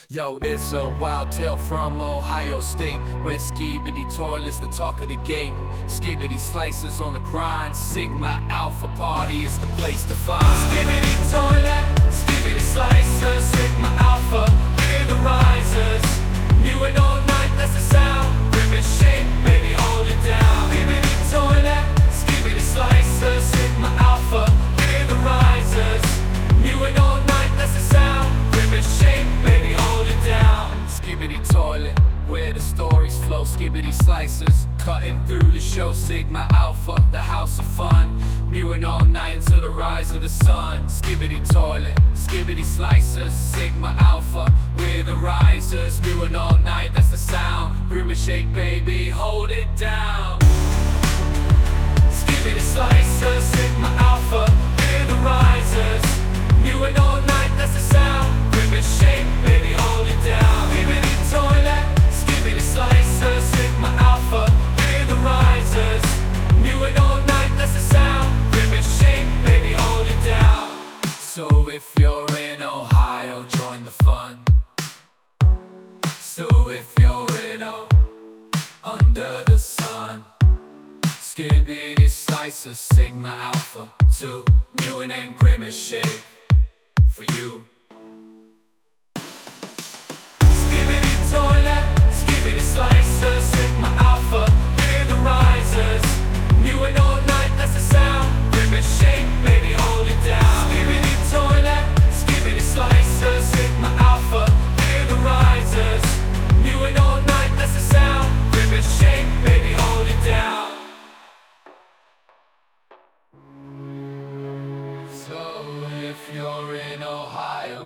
Yo, it's a wild tale from Ohio State, where Skibidi Toilet's the talk of the game. Skibidi Slices on the grind, Sigma Alpha Party is the place to find. Skibidi Toilet, Skibidi Slices, Sigma Alpha, we're the risers. New and all night, that's the sound. Rip and shake, baby, hold it down. Skibidi Toilet, Skibidi Slices, Sigma Alpha, we're the risers. New and all night, that's the sound. Rip and shake, baby, hold it down. Skibidi Toilet, where the stories flow. Skibidi Slices, cutting through the show. Sigma Alpha, the house of fun. New and all night until the rise of the sun. Skibidi Toilet, Skibidi Slices, Sigma Alpha, we're the risers. New and all night, that's the sound. Room and shake, baby, hold it down. Skibidi Slices, Sigma Alpha, we're the risers. New and all night, that's the sound. Room and shake, baby, hold it down. Skibidi Toilet, Skibidi Slices, Sigma Alpha, we're the risers. New and all night, that's the sound. Rip and shake, baby, hold it down. So if you're in Ohio, join the fun. So if you're in under the sun, Skibidi Slices, Sigma Alpha, 2 new and name Grimace Shake for you.